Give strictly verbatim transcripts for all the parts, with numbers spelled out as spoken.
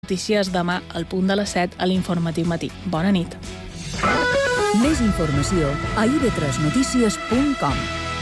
notícies demà al punt de les set a l'Informatiu Matí. Bona nit. Més informació a i ve tres notícies punt com.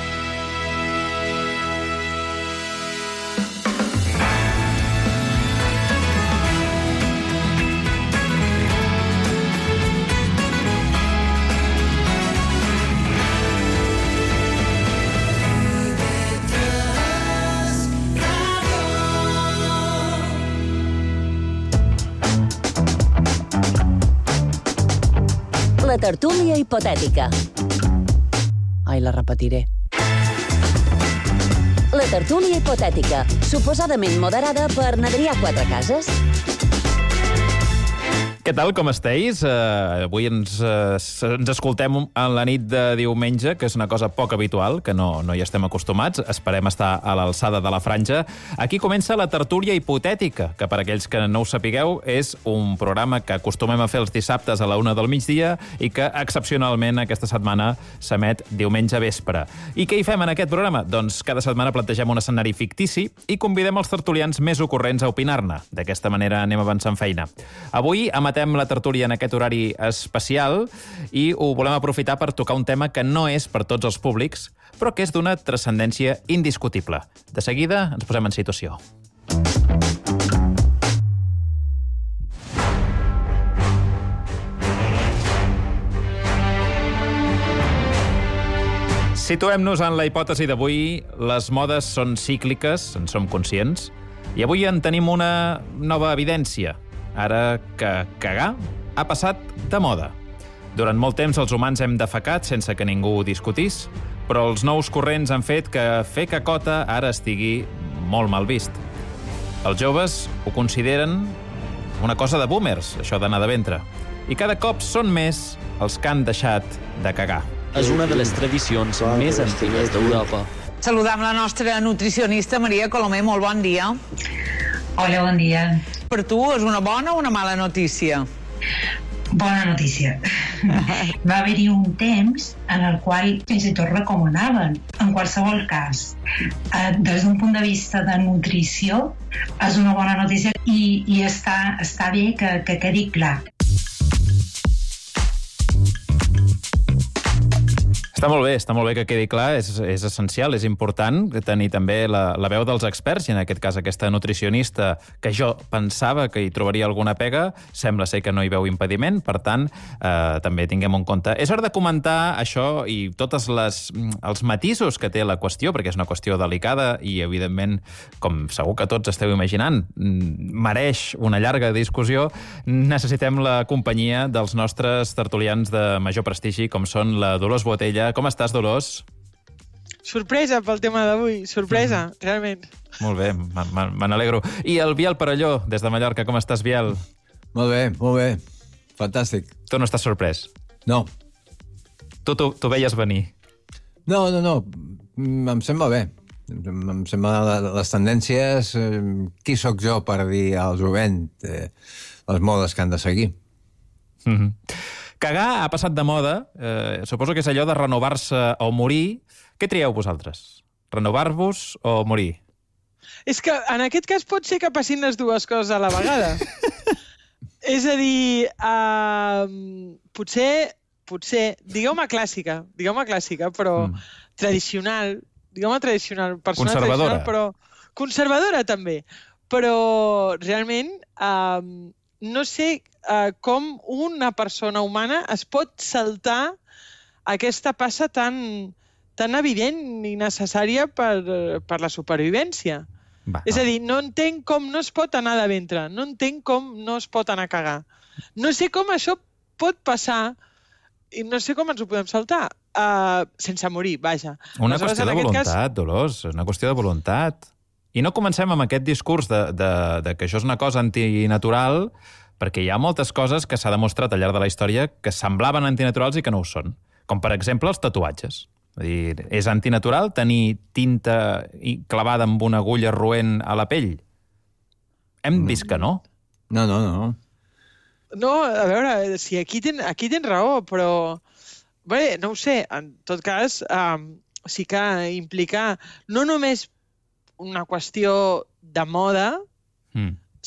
La tertúlia hipotètica. Ai, la repetiré. La tertúlia hipotètica, suposadament moderada per n'Adrià Quatrecases. Què tal, com esteu? Uh, avui ens, uh, ens escoltem en la nit de diumenge, que és una cosa poc habitual, que no, no hi estem acostumats. Esperem estar a l'alçada de la franja. Aquí comença la tertúlia hipotètica, que per aquells que no ho sapigueu, és un programa que acostumem a fer els dissabtes a la una del migdia i que excepcionalment aquesta setmana s'emet diumenge vespre. I què hi fem en aquest programa? Doncs cada setmana plantegem un escenari fictici i convidem els tertulians més ocorrents a opinar-ne. D'aquesta manera anem avançant feina. Avui emetem la tertúlia en aquest horari especial i ho volem aprofitar per tocar un tema que no és per tots els públics, però que és d'una transcendència indiscutible. De seguida ens posem en situació. Situem-nos en la hipòtesi d'avui. Les modes són cícliques, en som conscients, i avui en tenim una nova evidència. Ara que cagar ha passat de moda. Durant molt temps els humans hem defecat sense que ningú ho discutís, però els nous corrents han fet que fer cacota ara estigui molt mal vist. Els joves ho consideren una cosa de boomers, això d'anar de ventre. I cada cop són més els que han deixat de cagar. És una de les tradicions més antigues d'Europa. Saludam la nostra nutricionista Maria Colomer, molt bon dia. Hola, bon dia. Per tu és una bona o una mala notícia? Bona notícia. Va haver-hi un temps en el qual fins i tot recomanaven. En qualsevol cas, eh, des d'un punt de vista de nutrició, és una bona notícia i, i està, està bé que, que quedi clar. Està molt bé, està molt bé que quedi clar, és, és essencial, és important tenir també la, la veu dels experts, i en aquest cas aquesta nutricionista, que jo pensava que hi trobaria alguna pega, sembla ser que no hi veu impediment, per tant, eh, també tinguem en compte. És hora de comentar això i tots els matisos que té la qüestió, perquè és una qüestió delicada i, evidentment, com segur que tots esteu imaginant, mereix una llarga discussió. Necessitem la companyia dels nostres tertulians de major prestigi, com són la Dolors Botella. Com estàs, Dolors? Sorpresa pel tema d'avui, sorpresa, mm. realment. Molt bé, me n'alegro. I el Biel Perelló, des de Mallorca, com estàs, Biel? Molt bé, molt bé, fantàstic. Tu no estàs sorprès? No. Tu t'ho veies venir? No, no, no, em sembla bé. Em sembla les tendències, eh, qui sóc jo per dir al jovent eh, les modes que han de seguir. Mhm. Cagar ha passat de moda, eh, suposo que és allò de renovar-se o morir. Què trieu vosaltres? Renovar-vos o morir? És que en aquest cas pot ser que passin les dues coses a la vegada. És a dir, uh, potser, potser, digueu-me clàssica, digueu-me clàssica, però mm. tradicional, digueu-me tradicional, persona conservadora. Tradicional, però conservadora també. Però realment uh, no sé uh, com una persona humana es pot saltar aquesta passa tan, tan evident i necessària per, per la supervivència. Va, és a dir, no entenc com no es pot anar de ventre, no entenc com no es pot anar a cagar. No sé com això pot passar i no sé com ens ho podem saltar. Uh, sense morir, vaja. Una Aleshores, qüestió de voluntat, cas... Dolors, una qüestió de voluntat. I no comencem amb aquest discurs de, de, de que això és una cosa antinatural, perquè hi ha moltes coses que s'ha demostrat al llarg de la història que semblaven antinaturals i que no ho són. Com, per exemple, els tatuatges. És dir, és antinatural tenir tinta clavada amb una agulla roent a la pell? Hem vist que no. No, no, no. No, a veure, si aquí, ten, aquí tens raó, però... Bé, no ho sé, en tot cas, um, sí que implica no només una qüestió de moda, mm.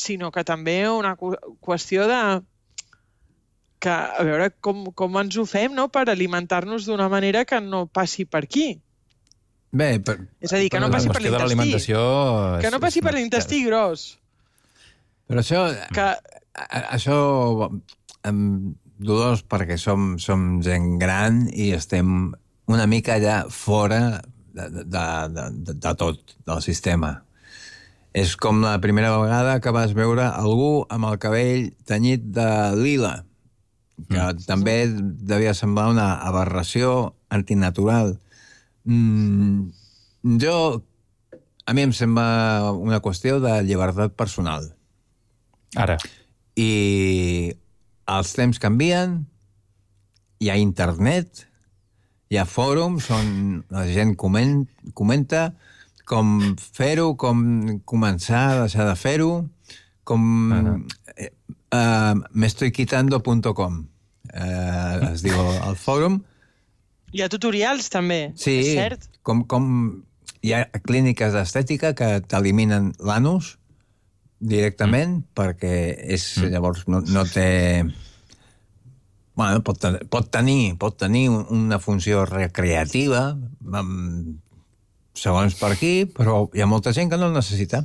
sinó que també una qüestió de que, a veure com, com ens ho fem, no?, per alimentar-nos d'una manera que no passi per aquí. Bé, per, és a dir, que no passi per l'intestí. Que no passi per l'intestí gros. Però això... Que... Això... Dolors, perquè som, som gent gran i estem una mica allà fora de, de, de, de, de tot, del sistema. És com la primera vegada que vas veure algú amb el cabell tenyit de lila, que mm. també devia semblar una aberració antinatural. Mm, jo... A mi em sembla una qüestió de llibertat personal. Ara. I els temps canvien, hi ha internet, hi ha fòrums on la gent coment, comenta com fer-ho, com començar a deixar de fer-ho, com uh-huh. eh, uh, me estoy quitando punto com, eh, es diu el fòrum. Hi ha tutorials, també, sí, és cert. Com, com hi ha clíniques d'estètica que t'eliminen l'anus directament, mm. perquè és, llavors no, no té... Bueno, pot, ten, pot tenir pot tenir una funció recreativa, um, segons per aquí, però hi ha molta gent que no el necessita.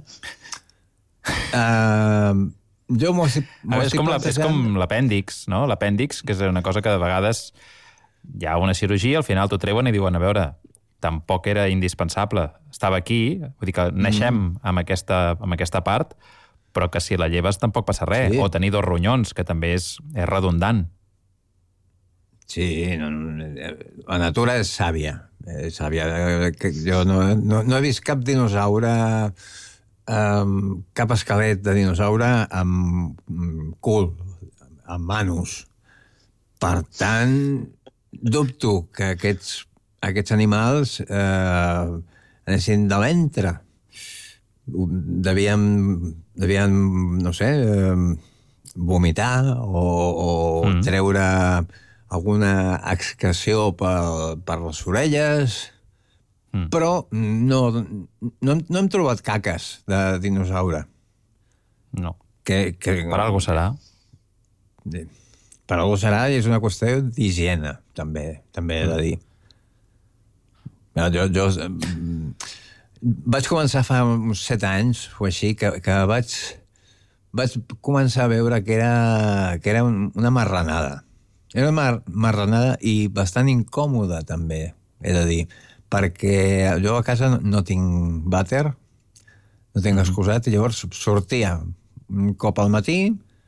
Uh, jo m'ho estic, m'ho és, estic com la, és com l'apèndix, no? L'apèndix, que és una cosa que de vegades hi ha una cirurgia, al final t'ho treuen i diuen, a veure, tampoc era indispensable. Estava aquí, vull dir que naixem mm. amb, aquesta, amb aquesta part, però que si la lleves tampoc passa res. Sí. O tenir dos ronyons, que també és, és redundant. Sí, no, no, la natura és sàvia. És sàvia. Jo no, no, no he vist cap dinosaure, um, cap esquelet de dinosaure amb cul, amb anus. Per tant, dubto que aquests, aquests animals eh, anessin de l'entre. Devien, devien, no sé, eh, vomitar o, o mm. treure alguna excreció per, per les orelles, mm. però no, no, no hem trobat caques de dinosaure. No. Que, que, per algú serà. Per algú serà i és una qüestió d'higiene, també, també he de dir. Jo, jo vaig començar fa uns set anys o així, que, que vaig, vaig començar a veure que era, que era una marranada. Era una mar, marranada i bastant incòmoda, també, he de dir, perquè jo a casa no, no tinc vàter, no tinc excusat, i llavors sortia un cop al matí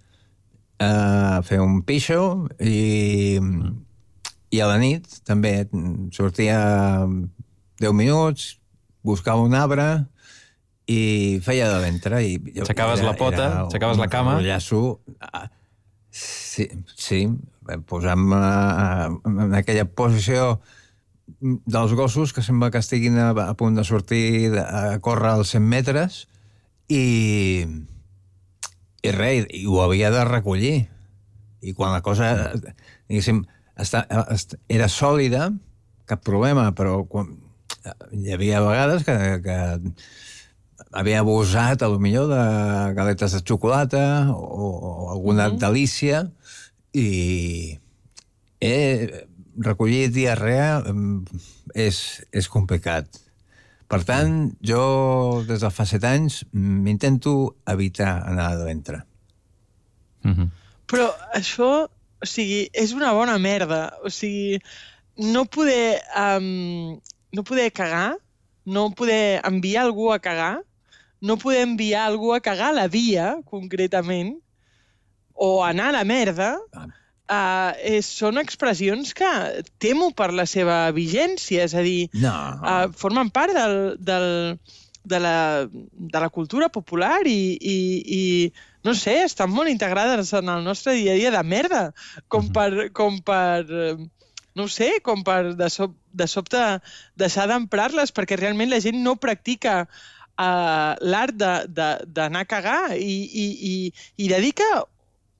a fer un pixo i, i a la nit també sortia deu minuts, buscava un arbre i feia de ventre. Aixecaves la pota, aixecaves la cama. Un rollasso. Sí, sí, posam en aquella posició dels gossos que sembla que estiguin a, a punt de sortir a córrer als cent metres i, i res, i ho havia de recollir. I quan la cosa, diguéssim, està, era sòlida, cap problema, però quan, hi havia vegades que, que havia abusat, a lo millor, de galetes de xocolata o, o alguna mm. delícia, i eh, recollir diarrea és, és complicat. Per tant, jo des de fa set anys m'intento evitar anar de ventre. Mm-hmm. Però això, o sigui, és una bona merda. O sigui, no poder, um, no poder cagar, no poder enviar algú a cagar, no poder enviar algú a cagar a la via, concretament, o anar a la merda, uh, és, són expressions que temo per la seva vigència, és a dir, no. uh, formen part del, del, de, la, de la cultura popular i, i, i no sé, estan molt integrades en el nostre dia a dia de merda, com per, com per no sé, com per de, sop, de sobte deixar d'emprar-les, perquè realment la gent no practica uh, l'art d'anar a cagar i, i, i, i dedica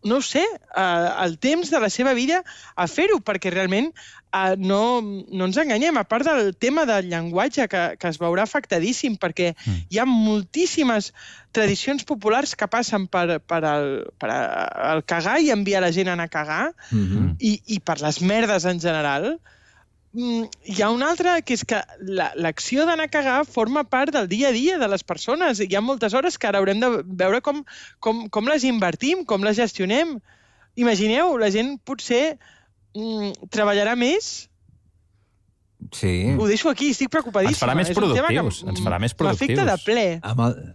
no ho sé, eh, el temps de la seva vida a fer-ho, perquè realment eh, no, no ens enganyem, a part del tema del llenguatge que, que es veurà afectadíssim, perquè mm. hi ha moltíssimes tradicions populars que passen per, per, el, per el cagar i enviar la gent a anar a cagar, mm-hmm. i, i per les merdes en general. Hi ha una altra, que és que l'acció d'anar a cagar forma part del dia a dia de les persones. Hi ha moltes hores que ara haurem de veure com, com, com les invertim, com les gestionem. Imagineu, la gent potser mm, treballarà més. Sí. Ho deixo aquí, estic preocupadíssima. Ens farà més productius. Ens farà més productius. M'afecta de ple. Amb el...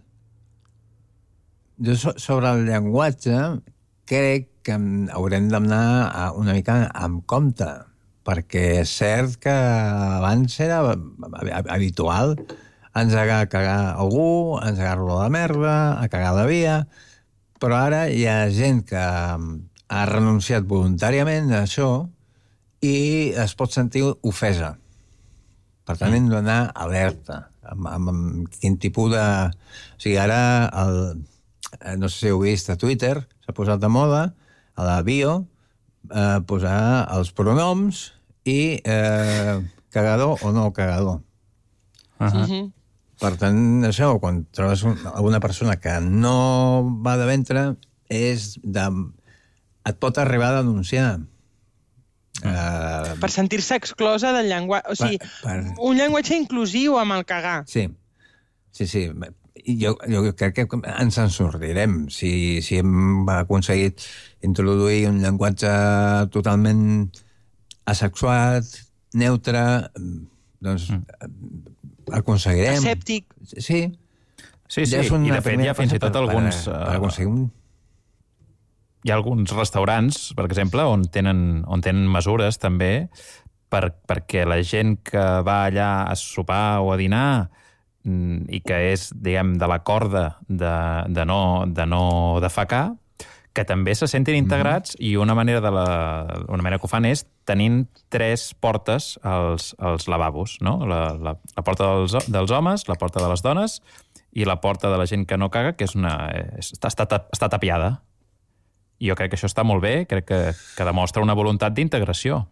Jo so, sobre el llenguatge crec que haurem d'anar una mica amb compte, perquè és cert que abans era habitual engegar a cagar algú, engegar-lo a la merda, a cagar la via, però ara hi ha gent que ha renunciat voluntàriament a això i es pot sentir ofesa. Per tant, hem d'anar alerta amb, amb, amb quin tipus de... O sigui, ara, el... no sé si heu vist a Twitter, s'ha posat de moda, a la bio, eh, posar els pronoms i eh, cagador o no cagador. Uh -huh. Uh-huh. Per tant, això, quan trobes un, una persona que no va de ventre, és de... et pot arribar a denunciar. Uh, uh, per sentir-se exclosa del llenguatge. O sigui, per, per... un llenguatge inclusiu amb el cagar. Sí, sí, sí. Jo, jo crec que ens en sortirem. Si, si hem aconseguit introduir un llenguatge totalment asexuat, neutre, doncs mm. aconseguirem. Asèptic. Sí. Sí, sí, i de fet hi ha fins i tot alguns... Per, per aconseguir un... Hi ha alguns restaurants, per exemple, on tenen, on tenen mesures també per, perquè la gent que va allà a sopar o a dinar i que és, diguem, de la corda de, de, no, de no defecar, que també se sentin integrats mm-hmm. i una manera, de la, una manera que ho fan és tenint tres portes als, als lavabos, no? La, la, la porta dels, dels homes, la porta de les dones i la porta de la gent que no caga, que és una, és, està, està, està tapiada. I jo crec que això està molt bé, crec que, que demostra una voluntat d'integració.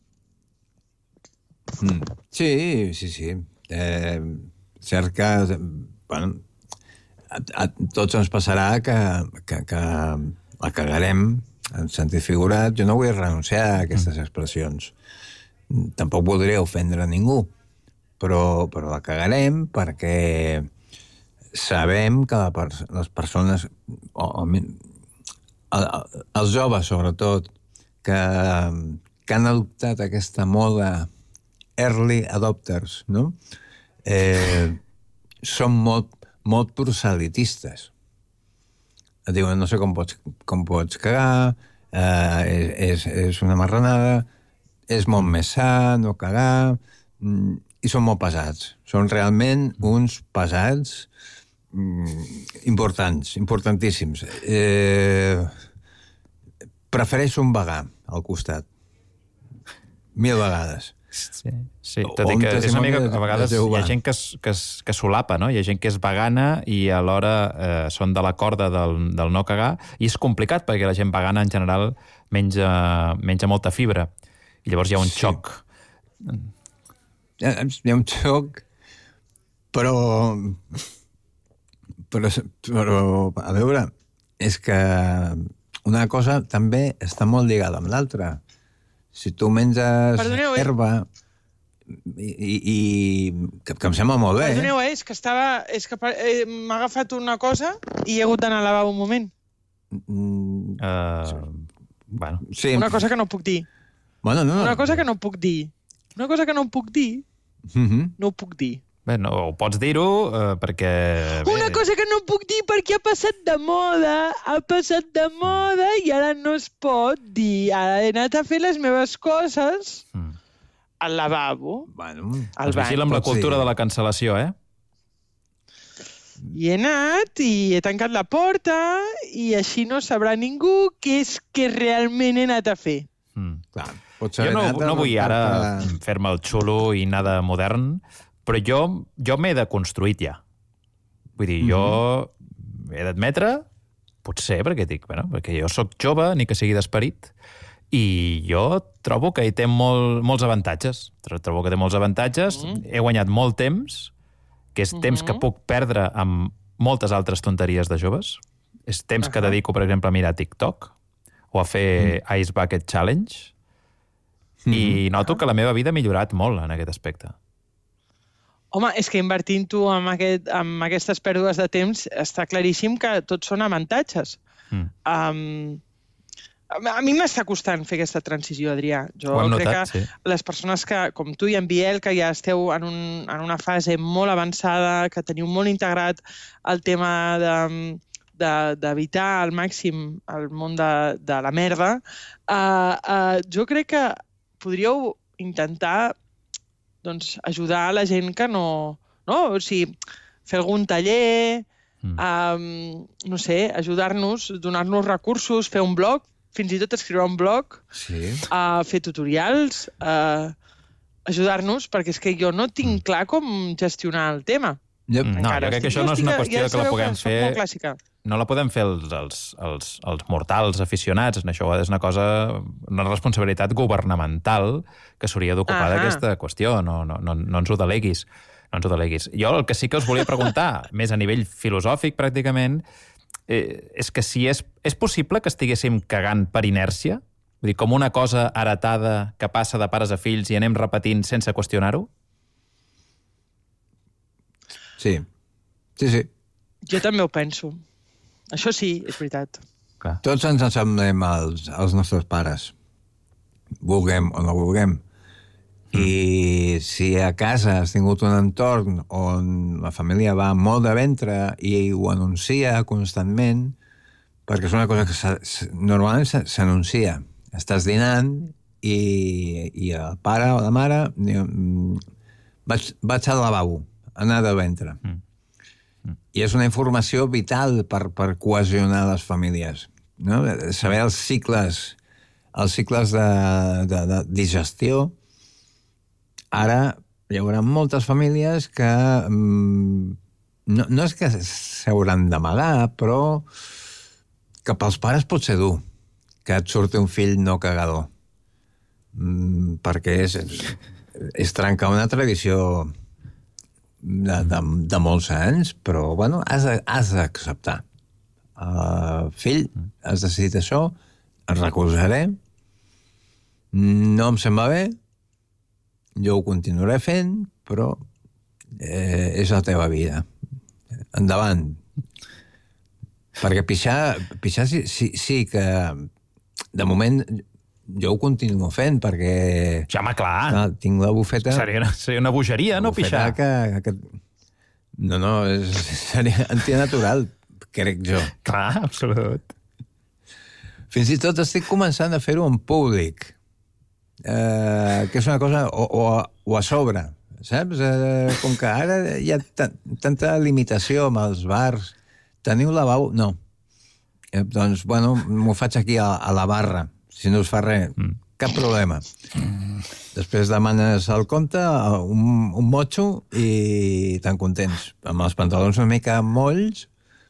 Mm. Sí, sí, sí. Eh, cert que, bueno, a, a tots ens passarà que, que, que la cagarem en sentit figurat. Jo no vull renunciar a aquestes expressions. Tampoc voldria ofendre a ningú, però, però la cagarem perquè sabem que la, les persones... O, o, els joves, sobretot, que, que han adoptat aquesta moda early adopters, no? Eh, són molt, molt proselitistes. Et diuen, no sé com pots, com pots cagar, eh, és, és una marranada, és molt més sa no cagar, i són molt pesats. Són realment uns pesats importants, importantíssims. Eh, prefereixo un vegà al costat. Mil vegades. Sí, sí. Tot i que és una mica, a vegades hi ha gent que, es, que, es, que solapa, no? Hi ha gent que és vegana i alhora eh, són de la corda del, del no cagar, i és complicat perquè la gent vegana en general menja, menja molta fibra. I llavors hi ha un sí. xoc. Hi ha, hi ha un xoc, però... Però, però, a veure, és que una cosa també està molt lligada amb l'altra. Si tu menges Perdoneu, herba i, i, i que, que em sembla molt bé... Perdoneu, eh? és que, estava, és que eh, m'ha agafat una cosa i he hagut d'anar al lavabo un moment. Mm, uh, bueno. Sí. Una cosa que no puc dir. Bueno, no, no. Una cosa que no puc dir. Una cosa que no puc dir. Mm-hmm. No ho puc dir. Bé, no, ho pots dir-ho uh, perquè... Bé... Una cosa que no puc dir perquè ha passat de moda, ha passat de moda i ara no es pot dir. Ara he anat a fer les meves coses mm. al lavabo, bueno, al bany. Vigila amb la cultura sí. de la cancel·lació, eh? I he anat i he tancat la porta i així no sabrà ningú què és que realment he anat a fer. Mm. Clar, jo no, no vull ara fer-me el xulo i anar de modern, però jo, jo m'he deconstruït ja. Vull dir, jo mm-hmm. he d'admetre, potser, perquè dic, bueno, perquè jo sóc jove, ni que sigui d'esperit, i jo trobo que hi té molt, molts avantatges. Trobo que té molts avantatges. Mm. He guanyat molt temps, que és mm-hmm. temps que puc perdre amb moltes altres tonteries de joves. És temps uh-huh. que dedico, per exemple, a mirar TikTok o a fer mm. Ice Bucket Challenge. Mm-hmm. I noto que la meva vida ha millorat molt en aquest aspecte. Home, és que invertint-ho amb, aquest, amb aquestes pèrdues de temps està claríssim que tots són avantatges. Mm. Um, a mi m'està costant fer aquesta transició, Adrià. Jo crec notat, que sí. les persones que, com tu i en Biel, que ja esteu en, un, en una fase molt avançada, que teniu molt integrat el tema de, de, d'evitar al màxim el món de, de la merda, uh, uh, jo crec que podríeu intentar doncs, ajudar la gent que no... no? O sigui, fer algun taller, mm. um, no sé, ajudar-nos, donar-nos recursos, fer un blog, fins i tot escriure un blog, sí. uh, fer tutorials, uh, ajudar-nos, perquè és que jo no tinc clar com gestionar el tema. Yep. No, jo crec que això no és una qüestió ja que la puguem que fer... molt clàssica. No la podem fer els, els, els, els mortals aficionats. Això és una cosa, una responsabilitat governamental que s'hauria d'ocupar d'aquesta qüestió. No, no, no, no ens ho deleguis. No ens ho deleguis. Jo el que sí que us volia preguntar, més a nivell filosòfic pràcticament, eh, és que si és, és possible que estiguéssim cagant per inèrcia? Vull dir, com una cosa heretada que passa de pares a fills i anem repetint sense qüestionar-ho? Sí. Sí, sí. Jo també ho penso. Això sí, és veritat. Clar. Tots ens assemblem als, als nostres pares, vulguem o no vulguem. Mm. I si a casa has tingut un entorn on la família va molt de ventre i ho anuncia constantment, perquè és una cosa que normalment s'anuncia. Estàs dinant i, i el pare o la mare diu, vaig, vaig al lavabo, anar de ventre. Mm. I és una informació vital per, per cohesionar les famílies. No? Saber els cicles, els cicles de, de, de digestió. Ara hi haurà moltes famílies que mm, no, no és que s'hauran d'amagar, però que pels pares pot ser dur que et surti un fill no cagador. Mm, perquè és, és trencar una tradició De, de, de molts anys, però, bueno, has, has d'acceptar. Uh, fill, has decidit això, et recolzaré, no em sembla bé, jo ho continuaré fent, però eh, és la teva vida. Endavant. Perquè pixar, pixar sí, sí, sí que de moment jo ho continuo fent, perquè... Ja, home, clar. clar tinc la bufeta... Seria una, seria una bogeria, no, pixar? Que, que... No, no, és, seria antinatural, crec jo. Clar, absolut. Fins i tot estic començant a fer-ho en públic, eh, que és una cosa... O, o, o a sobre, saps? Eh, com que ara hi ha tanta limitació amb els bars. Teniu lavabo? No. Eh, doncs, bueno, m'ho faig aquí a, a la barra. Si no us fa res, mm. cap problema. Mm. Després demanes el compte, un, un motxo, i tan contents. Amb els pantalons una mica molls,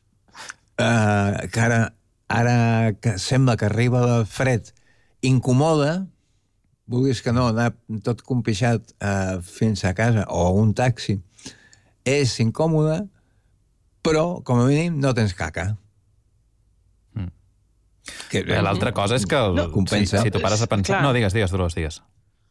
eh, que ara, ara que sembla que arriba el fred, incomoda, vulguis que no, anar tot compixat eh, fins a casa, o un taxi, és incòmode, però, com a mínim, no tens caca. Que, l'altra cosa és que el, no, si, si tu pares a pensar... Clar. No, digues, digues, Dolors, digues.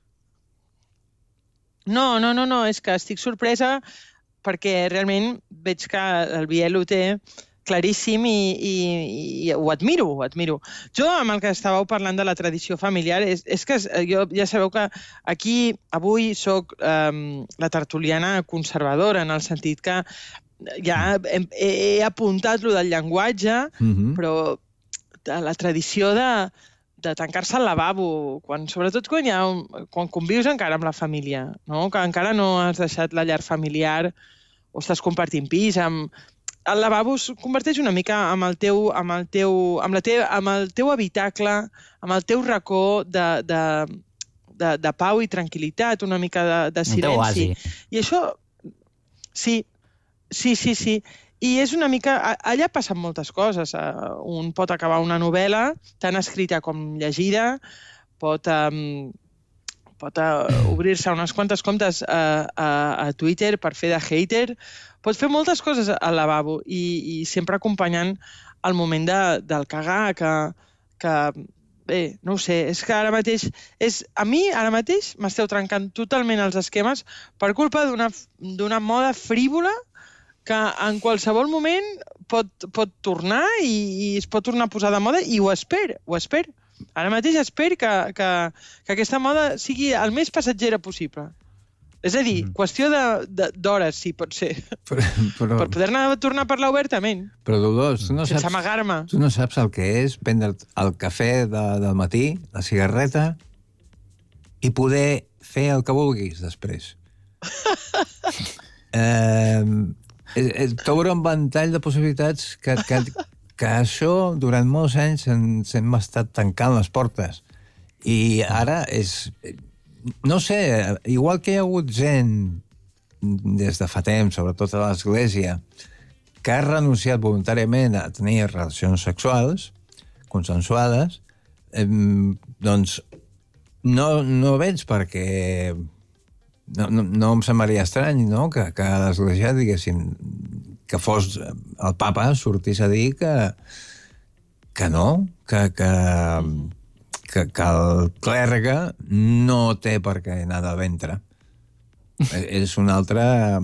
No, no, no, no, és que estic sorpresa perquè realment veig que el Biel ho té claríssim i, i, i ho admiro, ho admiro. Jo, amb el que estàveu parlant de la tradició familiar, és, és que jo ja sabeu que aquí, avui, soc um, la tertuliana conservadora, en el sentit que ja he, he apuntat lo del llenguatge, mm-hmm. però la tradició de, de tancar-se al lavabo, quan, sobretot quan, hi ha un, quan convius encara amb la família, no? Que encara no has deixat la llar familiar o estàs compartint pis, amb... el lavabo es converteix una mica amb el teu, amb el teu, amb la te, amb el teu habitacle, amb el teu racó de, de, de, de pau i tranquil·litat, una mica de, de silenci. I això, sí, sí, sí, sí. I és una mica... Allà passen moltes coses. Un pot acabar una novel·la tan escrita com llegida, pot... Um, pot uh, obrir-se unes quantes comptes a, a, a Twitter per fer de hater, pot fer moltes coses al lavabo i, i sempre acompanyant el moment de, del cagar, que, que bé, no ho sé, és que ara mateix, és, a mi ara mateix m'esteu trencant totalment els esquemes per culpa d'una d'una moda frívola que en qualsevol moment pot, pot tornar i, i es pot tornar a posar de moda i ho espero, ho espero. Ara mateix espero que, que, que aquesta moda sigui el més passatgera possible. És a dir, mm. qüestió d'hores, sí, pot ser. Però, però... Per poder-ne tornar a parlar obertament. Però, Dolors, tu no sense saps... amagar-me. Tu no saps el que és prendre el cafè de, del matí, la cigarreta, i poder fer el que vulguis després. eh, T'obre un ventall de possibilitats que... que que això, durant molts anys, ens hem estat tancant les portes. I ara és... No sé, igual que hi ha hagut gent des de fa temps, sobretot a l'Església, que ha renunciat voluntàriament a tenir relacions sexuals consensuades, eh, doncs no, no veig perquè... No, no, no em semblaria estrany, no?, que, que a l'Església diguessin que fos el papa sortís a dir que, que no, que, que, que, que el clergue no té per què anar de ventre. És un altre...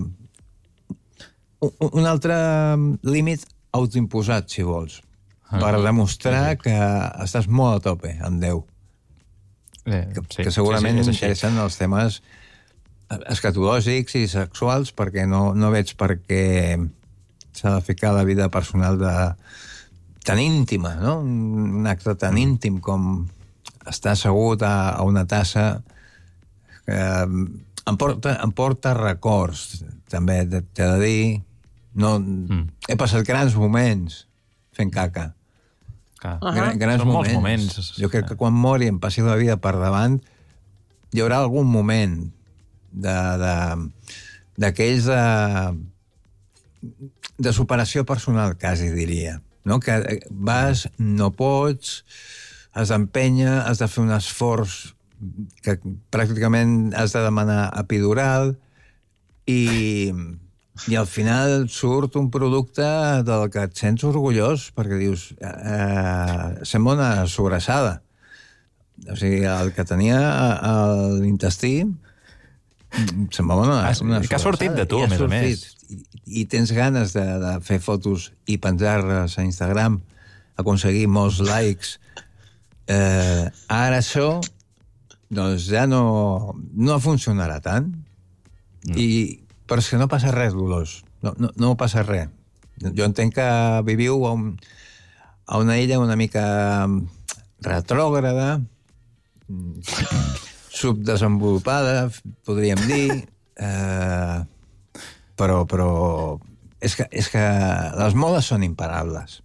un altre límit autoimposat, si vols, per demostrar que estàs molt a tope amb Déu. Eh, que, sí, que segurament sí, sí, interessen els temes escatològics i sexuals, perquè no, no veig per què s'ha de ficar la vida personal de, tan íntima, no? Un acte tan íntim com estar assegut a, a una tassa que em porta, em porta records, també t'he de dir. No, mm. He passat grans moments fent caca. Uh -huh. Gran, grans Són moments. molts moments. Jo crec que quan mori em passi la vida per davant hi haurà algun moment de, de, d'aquells de, de superació personal, quasi diria, no? Que vas, no pots, has d'empènyer, has de fer un esforç que pràcticament has de demanar epidural i, i al final surt un producte del que et sents orgullós perquè dius, eh, sembla una sobrassada. O sigui, el que tenia a l'intestí semblava una, una sobrassada. Que ha sortit de tu, a més a més. I, i tens ganes de, de fer fotos i penjar-les a Instagram, aconseguir molts likes. Eh, ara això doncs ja no, no funcionarà tant. Mm. I, però és que no passa res, Dolors. No, no, no passa res. Jo entenc que viviu a, un, a una illa una mica retrògrada, subdesenvolupada, podríem dir, eh, però, però és, que, és que les modes són imparables.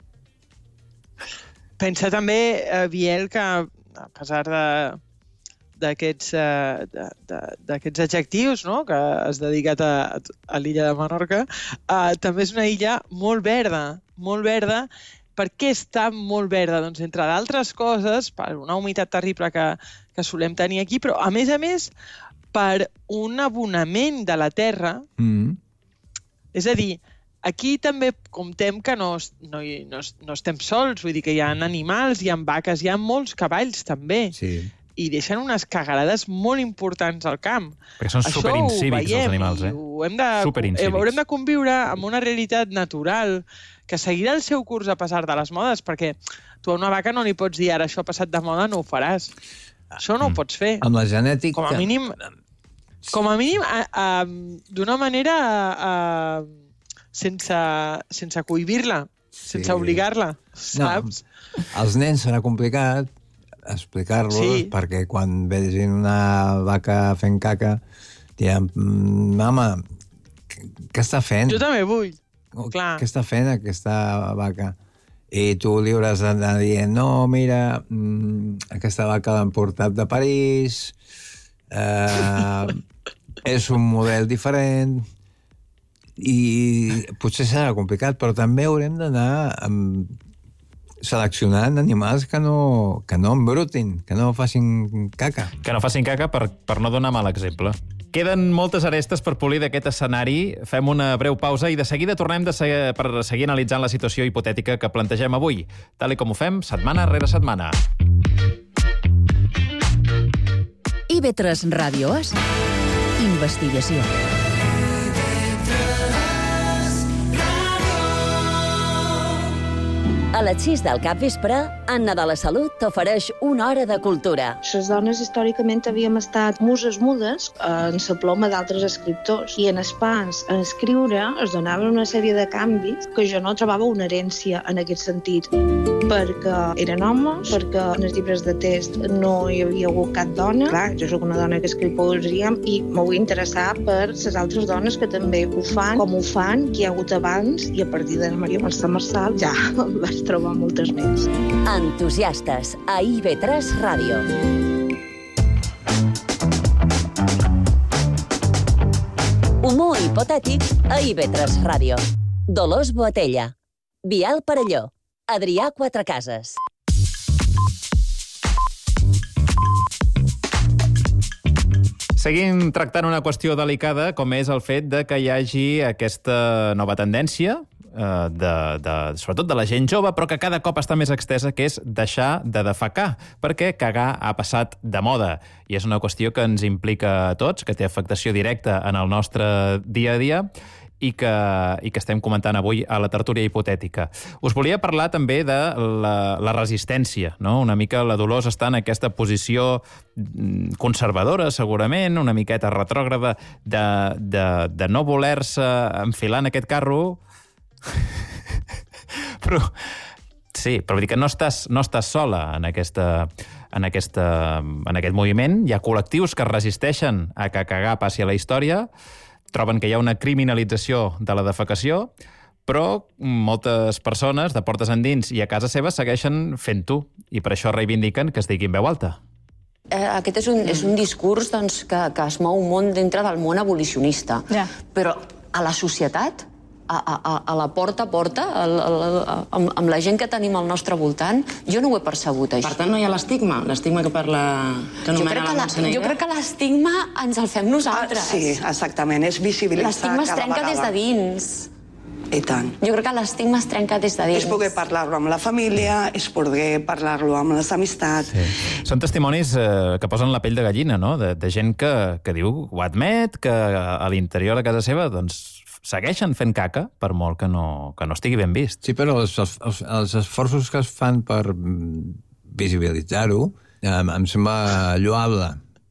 Pensa també, eh, Biel, que a pesar de d'aquests uh, adjectius, no?, que has dedicat a, a l'illa de Menorca, uh, també és una illa molt verda, molt verda. Per què està molt verda? Doncs, entre d'altres coses, per una humitat terrible que, que solem tenir aquí, però, a més a més, per un abonament de la terra. Mm. És a dir, aquí també comptem que no, no, no, no estem sols, vull dir que hi ha animals, hi ha vaques, hi ha molts cavalls, també. Sí. I deixen unes cagarades molt importants al camp. Perquè són superincívics els animals, eh? Ho hem de, haurem de conviure amb una realitat natural que seguirà el seu curs a pesar de les modes, perquè tu a una vaca no li pots dir ara això ha passat de moda, no ho faràs. Això no mm. ho pots fer. Amb la genètica... Com a mínim, com a mínim d'una manera a, a, sense, sense cohibir-la, sí. sense obligar-la, saps? No, als nens serà complicat explicar-los, sí. perquè quan vegin una vaca fent caca diran, mama, què està fent? Jo també vull, clar. Què està fent aquesta vaca? I tu li hauràs d'anar dient, no, mira, aquesta vaca l'han portat de París, eh, és un model diferent, I potser serà complicat, però també haurem d'anar amb... seleccionant animals que no, que no embrutin, que no facin caca. Que no facin caca per, per no donar mal exemple. Queden moltes arestes per polir d'aquest escenari. Fem una breu pausa i de seguida tornem de seguir, per seguir analitzant la situació hipotètica que plantegem avui, tal i com ho fem setmana rere setmana. I B tres Ràdio És Investigació. A les sis del capvespre, Anna de la Salut t'ofereix una hora de cultura. Les dones històricament havíem estat muses mudes en la ploma d'altres escriptors i en el pas a escriure es donaven una sèrie de canvis que jo no trobava una herència en aquest sentit, perquè eren homes, perquè en els llibres de text no hi havia hagut cap dona. Clar, jo soc una dona que escriu poesia i m'ho vull interessar per les altres dones que també ho fan, com ho fan, que hi ha hagut abans, i a partir de Maria Mercè Marçal ja vaig trobar moltes més. Entusiastes a I B tres Ràdio. Humor hipotètic a I B tres Ràdio. Dolors Boatella, Biel Parelló, Adrià Quatrecases. Seguim tractant una qüestió delicada, com és el fet de que hi hagi aquesta nova tendència, de, de, sobretot de la gent jove, però que cada cop està més extesa, que és deixar de defecar, perquè cagar ha passat de moda. I és una qüestió que ens implica a tots, que té afectació directa en el nostre dia a dia, i que, i que estem comentant avui a la tertúlia hipotètica. Us volia parlar també de la, la resistència, no? Una mica la Dolors està en aquesta posició conservadora, segurament, una miqueta retrògrada, de, de, de no voler-se enfilar en aquest carro. Però sí, però vull dir que no estàs, no estàs sola en, aquesta, en, aquesta, en aquest moviment. Hi ha col·lectius que es resisteixen a que cagar passi a la història, troben que hi ha una criminalització de la defecació, però moltes persones de portes endins i a casa seva segueixen fent-ho, i per això reivindiquen que es digui en veu alta. Eh, aquest és un, és un discurs doncs, que, que es mou molt dintre del món abolicionista, ja. Però a la societat, a, a, a la porta a porta, a, a, a, amb, amb la gent que tenim al nostre voltant, jo no ho he percebut, això. Per tant, no hi ha l'estigma? L'estigma que parla... Que jo, crec que la, jo crec que l'estigma ens el fem nosaltres. Ah, sí, exactament, és visibilitzar l'estigma es trenca des de dins. I tant. Jo crec que l'estigma es trenca des de dins. És poder parlar-lo amb la família, és poder parlar-lo amb les amistats. Sí. Són testimonis eh, que posen la pell de gallina, no? De, de gent que, que diu, ho admet, que a l'interior de casa seva, doncs, segueixen fent caca, per molt que no, que no estigui ben vist. Sí, però els, els, els esforços que es fan per visibilitzar-ho em, em sembla lloable.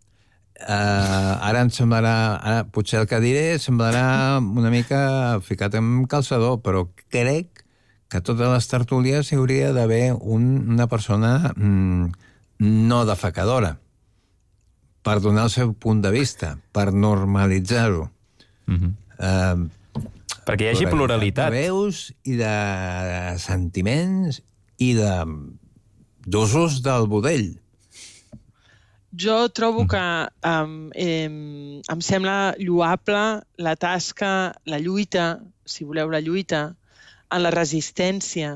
Uh, ara em semblarà... Ara, potser el que diré semblarà una mica ficat en calçador, però crec que a totes les tertúlies hi hauria d'haver un, una persona mm, no defecadora, per donar el seu punt de vista, per normalitzar-ho. Mm-hmm. Uh, Perquè hi hagi pluralitat. De veus i de sentiments i de d'usos del budell. Jo trobo que um, eh, em sembla lloable la tasca, la lluita, si voleu la lluita, en la resistència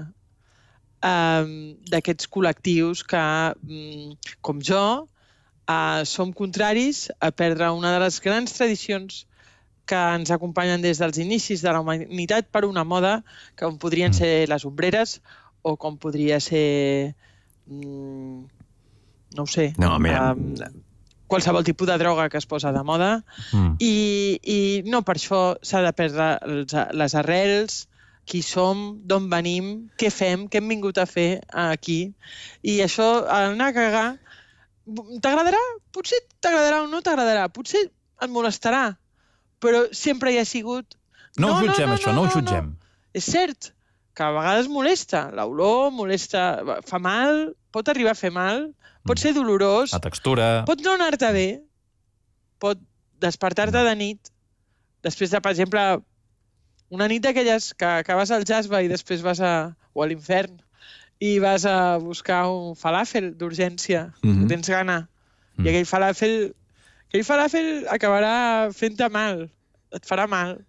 um, d'aquests col·lectius que, um, com jo, uh, som contraris a perdre una de les grans tradicions que ens acompanyen des dels inicis de la humanitat per una moda com podrien ser les ombreres o com podria ser, mm, no ho sé, no, mira, um, qualsevol tipus de droga que es posa de moda. Mm. I, I no per això s'ha de perdre els, les arrels, qui som, d'on venim, què fem, què hem vingut a fer aquí. I això, anar a cagar, t'agradarà? Potser t'agradarà o no t'agradarà. Potser et molestarà. Però sempre hi ha sigut... No, no ho jutgem, no, no, això, no, no ho jutgem. No, no. És cert que a vegades molesta. L'olor molesta, fa mal, pot arribar a fer mal, pot ser dolorós. La textura... Pot no anar-te bé, pot despertar-te de nit, després de, per exemple, una nit d'aquelles que, que vas al Jasba i després vas a, o a l'infern i vas a buscar un falàfel d'urgència, mm-hmm. tens gana, mm. i aquell falàfel... Aquell falàfel acabarà fent-te mal, et farà mal.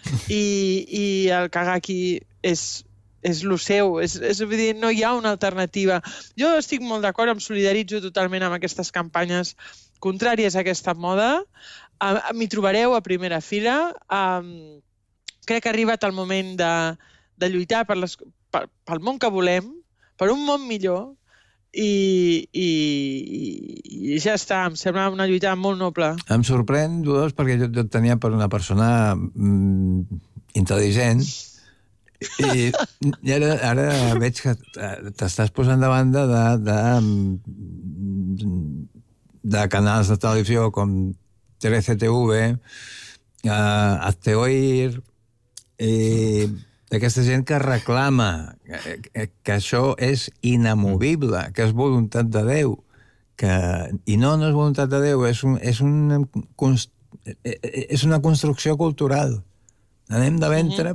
i, i el kagaki és, és lo seu, és, és a dir, no hi ha una alternativa. Jo estic molt d'acord, em solidaritzo totalment amb aquestes campanyes contràries a aquesta moda. M'hi trobareu a primera fila. Um, crec que ha arribat el moment de, de lluitar per les, per, pel món que volem, per un món millor, i, i, i ja està, em sembla una lluita molt noble. Em sorprèn, Dolors, perquè jo, jo et tenia per una persona mm, intel·ligent i, i ara, ara veig que t'estàs posant de banda de, de, de canals de televisió com trece T V, uh, Hazte Oír, i d'aquesta gent que reclama que, que això és inamovible, que és voluntat de Déu. Que, I no, no és voluntat de Déu, és, un, és, un, és una construcció cultural. Anem de ventre mm-hmm.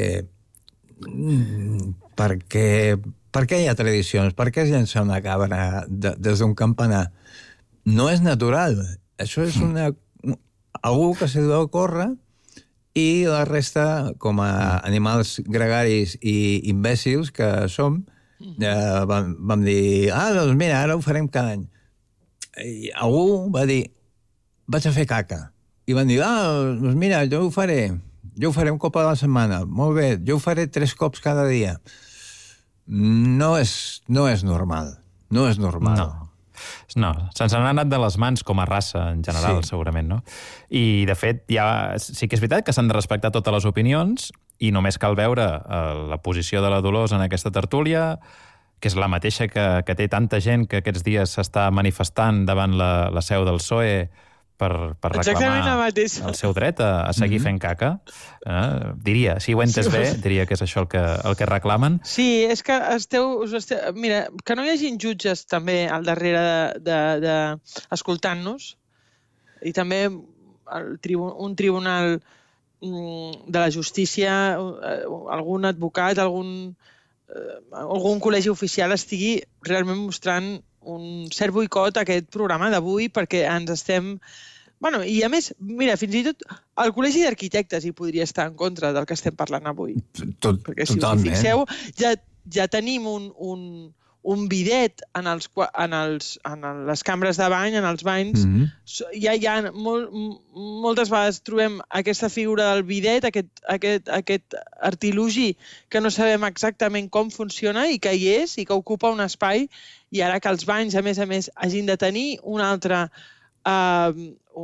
perquè, perquè... Per què hi ha tradicions? Per què es llença una cabra de, des d'un campanar? No és natural. Això és una... algú que se li deu córrer i la resta, com a animals gregaris i imbècils que som, eh, vam, vam dir, ah, doncs mira, ara ho farem cada any. I algú va dir, vaig a fer caca. I van dir, ah, doncs mira, jo ho faré. Jo ho faré un cop a la setmana. Molt bé, jo ho faré tres cops cada dia. No és, no és normal. No és normal. No. No, se'ns han anat de les mans com a raça, en general, sí. segurament, no? I, de fet, ja, sí que és veritat que s'han de respectar totes les opinions i només cal veure eh, la posició de la Dolors en aquesta tertúlia, que és la mateixa que, que té tanta gent que aquests dies s'està manifestant davant la, la seu del P S O E per, per reclamar el seu dret a, a seguir mm-hmm. fent caca. Eh? Diria, si ho he entès sí, bé, diria que és això el que, el que reclamen. Sí, és que esteu, us esteu... Mira, que no hi hagin jutges també al darrere de, de, de... escoltant-nos, i també el tribu, un tribunal de la justícia, algun advocat, algun, algun col·legi oficial estigui realment mostrant un cert boicot a aquest programa d'avui, perquè ens estem... Bueno, i a més, mira, fins i tot el Col·legi d'Arquitectes hi podria estar en contra del que estem parlant avui. Tot, perquè si totalment. us hi fixeu, ja, ja tenim un, un, un bidet en, els, en, els, en les cambres de bany, en els banys. Mm-hmm. Ja hi ha molt, moltes vegades trobem aquesta figura del bidet, aquest, aquest, aquest artilugi que no sabem exactament com funciona i que hi és i que ocupa un espai, i ara que els banys, a més a més, hagin de tenir un altre, uh,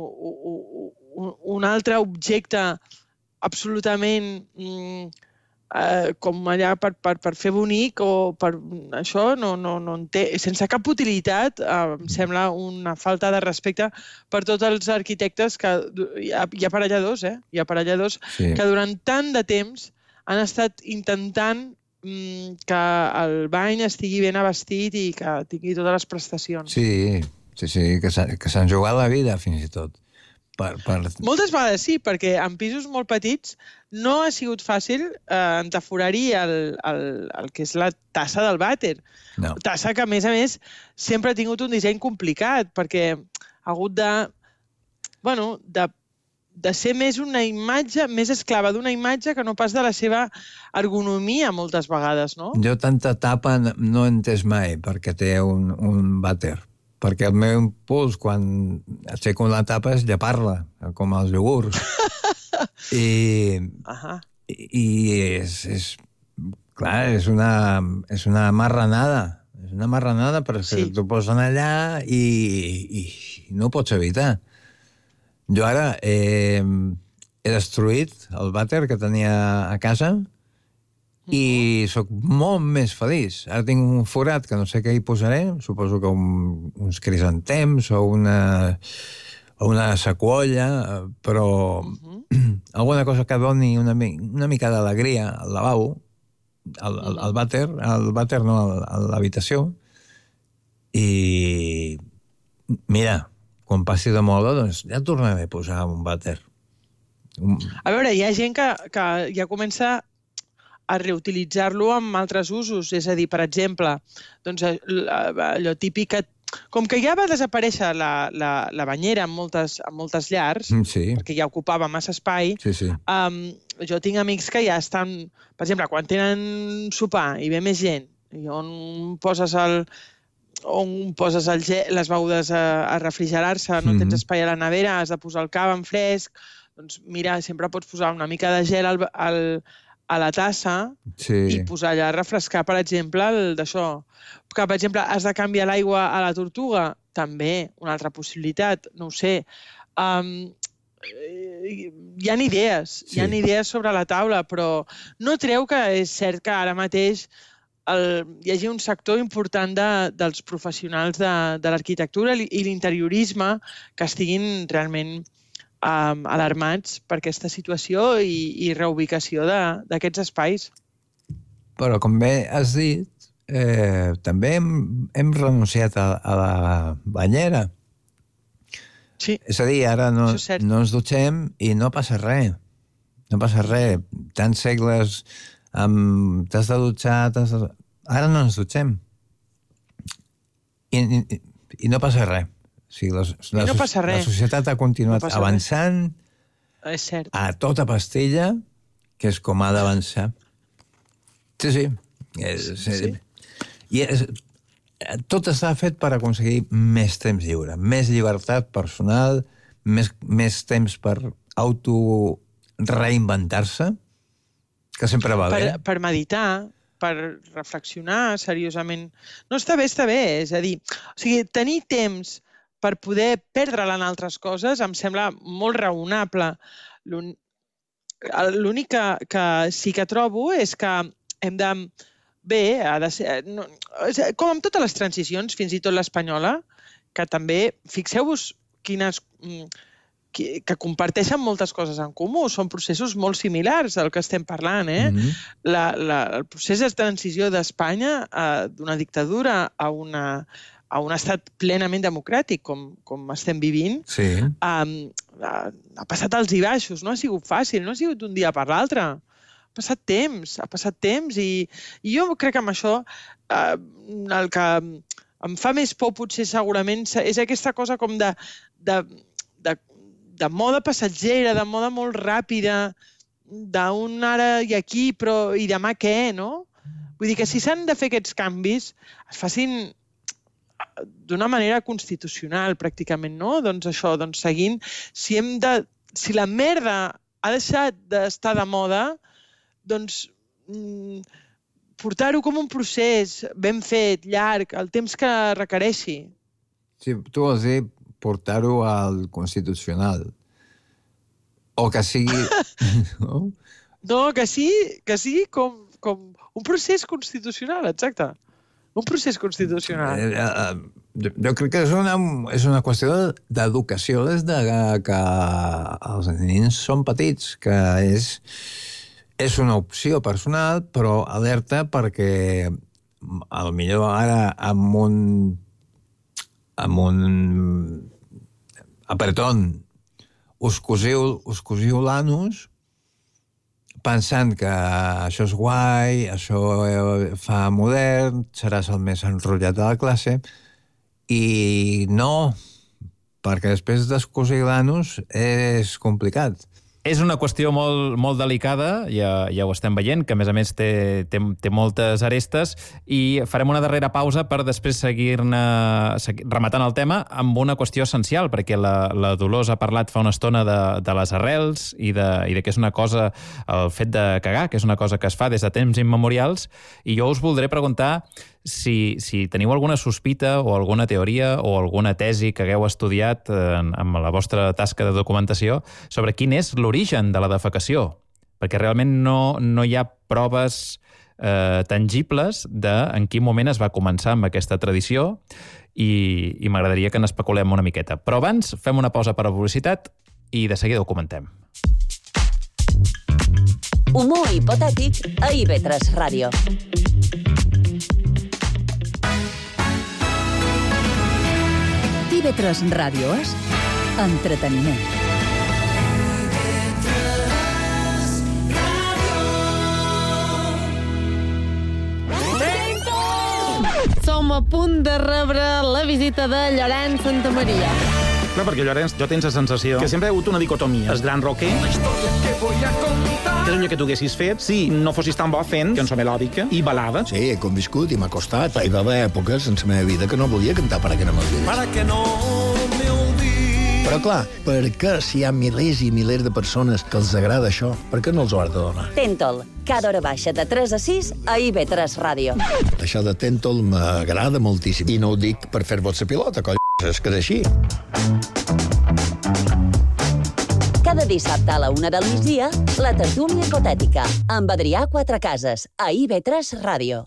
un altre objecte absolutament mm, uh, com allà per, per, per fer bonic o per això, no, no, no en té, sense cap utilitat, uh, em sembla una falta de respecte per tots els arquitectes que hi ha, hi ha aparelladors, eh? Hi ha aparelladors sí. que durant tant de temps han estat intentant que el bany estigui ben abastit i que tingui totes les prestacions. Sí, sí, sí, que s'han jugat la vida, fins i tot. Per, per... Moltes vegades sí, perquè en pisos molt petits no ha sigut fàcil eh, entaforar-hi el, el, el que és la tassa del vàter. No. Tassa que, a més a més, sempre ha tingut un disseny complicat, perquè ha hagut de... Bueno, de de ser més una imatge, més esclava d'una imatge que no pas de la seva ergonomia moltes vegades, no? Jo tanta tapa no he entès mai perquè té un, un vàter. Perquè el meu impuls, quan aixeco la tapa, és llepar-la, com els iogurts. I, uh-huh. i és, és... Clar, és una, és una marranada. És una marranada perquè sí. t'ho posen allà i, i, i no ho pots evitar. Jo ara eh, he destruït el vàter que tenia a casa i sóc molt més feliç. Ara tinc un forat que no sé què hi posaré, suposo que un, uns crisantems o una, o una sequoia, però uh-huh. alguna cosa que doni una, una mica d'alegria al lavabo, al, al, al vàter, al vàter no, a l'habitació. I mira, quan passi de moda, doncs ja tornaré a posar un vàter. Un... A veure, hi ha gent que, que ja comença a reutilitzar-lo amb altres usos. És a dir, per exemple, doncs, allò típic que... Com que ja va desaparèixer la, la, la banyera en moltes, en moltes llars, sí. perquè ja ocupava massa espai, sí, sí. Um, jo tinc amics que ja estan... Per exemple, quan tenen sopar i ve més gent, i on poses el... on poses el gel, les begudes a, a refrigerar-se, no tens espai a la nevera, has de posar el cava en fresc, doncs mira, sempre pots posar una mica de gel al, al, a la tassa sí. i posar allà a refrescar, per exemple, el d'això. Que, per exemple, has de canviar l'aigua a la tortuga? També, una altra possibilitat, no ho sé. Um, hi ha idees, sí. hi ha idees sobre la taula, però no treu que és cert que ara mateix el, hi hagi un sector important de, dels professionals de, de l'arquitectura i l'interiorisme que estiguin realment um, alarmats per aquesta situació i, i reubicació d'aquests espais. Però, com bé has dit, eh, també hem, hem renunciat a, a la banyera. Sí. És a dir, ara no, no ens dutxem i no passa res. No passa res. Tants segles amb... t'has de dutxar... T'has de... Ara no ens dutxem. I, i, i no passa res. O sigui, la, la, no passa res. La societat ha continuat no avançant és cert. A tota pastilla, que és com ha d'avançar. Sí, sí. És, sí. I és, tot està fet per aconseguir més temps lliure, més llibertat personal, més, més temps per auto-reinventar-se, que sempre va per, bé. Per meditar, per reflexionar seriosament. No, està bé, està bé. És a dir, o sigui, tenir temps per poder perdre'l en altres coses em sembla molt raonable. L'únic que, que sí que trobo és que hem de... Bé, ha de ser... No, com amb totes les transicions, fins i tot l'espanyola, que també, fixeu-vos quines... que comparteixen moltes coses en comú. Són processos molt similars al que estem parlant, eh? Mm-hmm. la, la, el procés de transició d'Espanya eh, d'una dictadura a, una, a un estat plenament democràtic, com, com estem vivint, sí. eh, ha, ha passat als i baixos, no ha sigut fàcil, no ha sigut d'un dia per l'altre. Ha passat temps, ha passat temps i, i jo crec que amb això eh, el que em fa més por potser segurament és aquesta cosa com de, de, de, de moda passatgera, de moda molt ràpida, d'un ara i aquí, però i demà què, no? Vull dir que si s'han de fer aquests canvis, es facin d'una manera constitucional, pràcticament, no? Doncs això, doncs seguint, si hem de... Si la merda ha deixat d'estar de moda, doncs portar-ho com un procés ben fet, llarg, el temps que requereixi. Sí, tu vols dir portar-ho al Constitucional. O que sigui... no? No, que sí, que sigui com, com un procés constitucional, exacte. Un procés constitucional. Eh, eh, jo crec que és una, és una qüestió d'educació des de que els nens són petits, que és... És una opció personal, però alerta perquè potser ara amb un amb un apretón us cosiu, us cosiu l'anus pensant que això és guai, això fa modern, seràs el més enrotllat de la classe, i no, perquè després descosir l'anus és complicat. És una qüestió molt, molt delicada, ja, ja ho estem veient, que a més a més té, té, té moltes arestes, i farem una darrera pausa per després seguir-ne seguir, rematant el tema amb una qüestió essencial, perquè la, la Dolors ha parlat fa una estona de, de les arrels i de, i de que és una cosa, el fet de cagar, que és una cosa que es fa des de temps immemorials, i jo us voldré preguntar si, si teniu alguna sospita o alguna teoria o alguna tesi que hagueu estudiat en, en la vostra tasca de documentació sobre quin és l'origen de la defecació, perquè realment no, no hi ha proves eh, tangibles de en quin moment es va començar amb aquesta tradició i, i m'agradaria que n'especulem una miqueta. Però abans fem una pausa per a publicitat i de seguida ho comentem. Humor hipotètic a I V tres Ràdio. I V tres Ràdio és entreteniment. Som a punt de rebre la visita de Llorenç Santamaria. Clar, perquè llavors jo tens la sensació que sempre hi ha hagut una dicotomia. El gran rocker, que és allò que tu haguessis fet si no fossis tan bo fent cançó melòdica i balada. Sí, he conviscut i m'ha costat. Hi va haver èpoques en la meva vida que no volia cantar para que no m'olvides. Para que no me olvides. Però clar, per què si hi ha milers i milers de persones que els agrada això, per què no els ho has de donar? Tentol, cada hora baixa de tres a sis a I B tres Ràdio. Això de Tentol m'agrada moltíssim. I no ho dic per fer-vos la pilota, coll, és que és així. Cada dissabte a la una del migdia, la tertúlia hipotètica, amb Adrià Quatrecases, a I B tres Ràdio.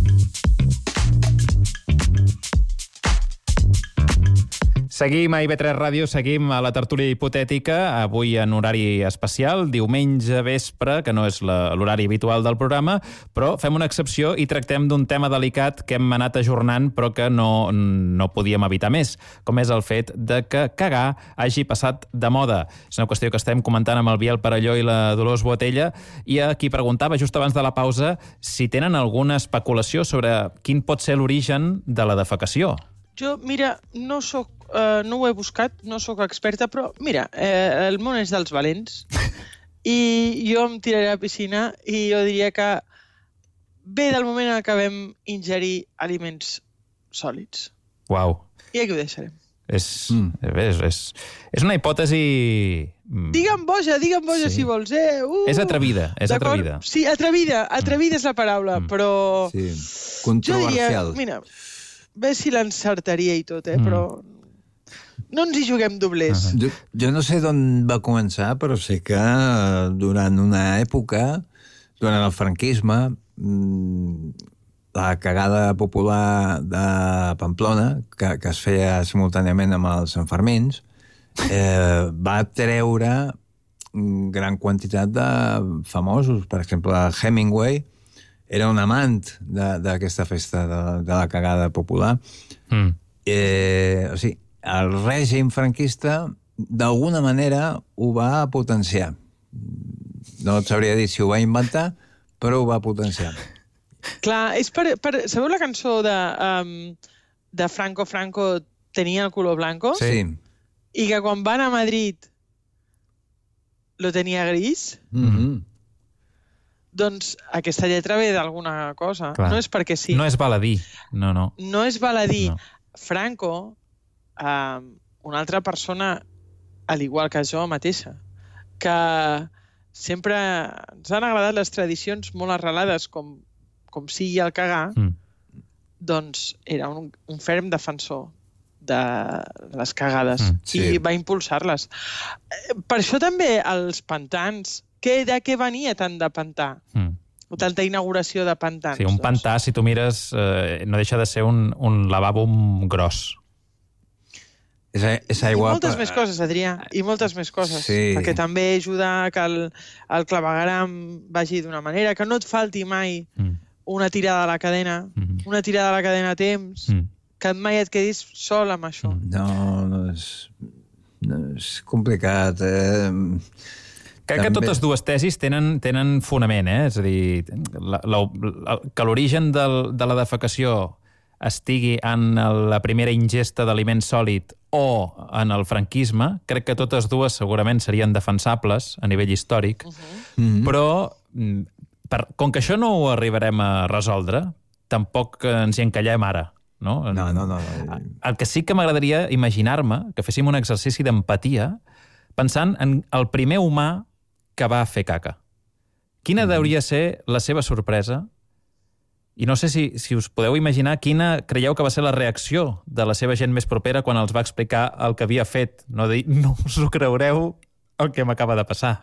Seguim a I B tres Ràdio, seguim a la tertúlia hipotètica, avui en horari especial, diumenge vespre, que no és l'horari habitual del programa, però fem una excepció i tractem d'un tema delicat que hem anat ajornant però que no, no podíem evitar més, com és el fet de que cagar hagi passat de moda. És una qüestió que estem comentant amb el Biel Parelló i la Dolors Boatella, i a qui preguntava just abans de la pausa si tenen alguna especulació sobre quin pot ser l'origen de la defecació. Jo, mira, no soc, uh, no ho he buscat, no sóc experta, però mira, eh, el món és dels valents i jo em tiraré a la piscina i jo diria que ve del moment en què vam ingerir aliments sòlids. Uau. I aquí ho deixarem. És, mm. és, és, és una hipòtesi... Digue'm boja, digue'm boja sí. si vols, eh? Uh, és atrevida, és atrevida. Sí, atrevida, atrevida mm. és la paraula, mm. però... Sí, controversial. Jo diria, mira... Bé si l'encertaria i tot, eh? Mm. Però no ens hi juguem doblers. Uh-huh. jo, jo no sé d'on va començar, però sé que durant una època, durant el franquisme, la cagada popular de Pamplona, que, que es feia simultàniament amb els enfermins, eh, va treure gran quantitat de famosos. Per exemple, Hemingway era un amant d'aquesta festa de, de la cagada popular. Mm. Eh, o sigui, el règim franquista d'alguna manera ho va potenciar. No et sabria dir si ho va inventar, però ho va potenciar. Clar, és per, per, sabeu la cançó de, um, de Franco Franco tenia el color blanco? Sí. I que quan van a Madrid lo tenia gris? Mm-hmm. Doncs aquesta lletra ve d'alguna cosa. Clar. No és perquè sí. No és baladí. No, no. No és baladí. No. Franco, eh, una altra persona, al igual que jo mateixa, que sempre ens han agradat les tradicions molt arrelades, com, com sigui el cagar, mm. doncs era un, un ferm defensor de les cagades mm, sí. i va impulsar-les. Per això també els pantans, que de què venia tant de pantà? Mm. O tanta inauguració de pantans? Sí, un doncs. Pantà, si tu mires, eh, no deixa de ser un, un lavabo gros. És, és aigua... I moltes per... més coses, Adrià, i moltes més coses. Sí. Perquè també ajuda que el, el clavegueram vagi d'una manera, que no et falti mai mm. una tirada a la cadena, mm. una tirada a la cadena a temps, mm. que mai et quedis sol amb això. No, no és, no és complicat, eh... Crec que totes dues tesis tenen, tenen fonament, eh? És a dir, la, la, la, que l'origen del, de la defecació estigui en la primera ingesta d'aliment sòlid o en el franquisme, crec que totes dues segurament serien defensables a nivell històric, uh-huh. mm-hmm. però per, com que això no ho arribarem a resoldre, tampoc ens hi encallem ara. No? No, no, no, no. El que sí que m'agradaria imaginar-me, que féssim un exercici d'empatia, pensant en el primer humà que va fer caca. Quina hauria ser la seva sorpresa? I no sé si, si us podeu imaginar quina creieu que va ser la reacció de la seva gent més propera quan els va explicar el que havia fet. No, dir, no us ho creureu el que m'acaba de passar.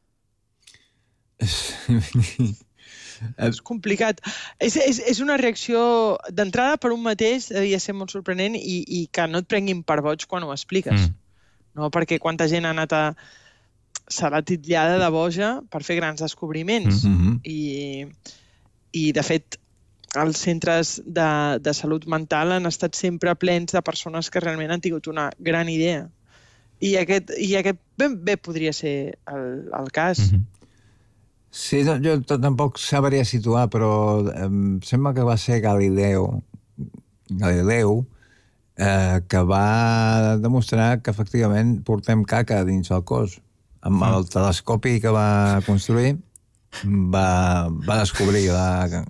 És complicat. És, és, és una reacció d'entrada per un mateix, devia ser molt sorprenent i, i que no et prenguin per boig quan ho expliques. Mm. No? Perquè quanta gent ha anat a... serà titllada de boja per fer grans descobriments. Mm-hmm. I, I, de fet, els centres de, de salut mental han estat sempre plens de persones que realment han tingut una gran idea. I aquest, i aquest ben bé podria ser el, el cas. Mm-hmm. Sí, no, jo tampoc sabria situar, però em sembla que va ser Galileu, Galileu eh, que va demostrar que efectivament portem caca dins el cos. Amb el telescopi que va construir va, va descobrir la...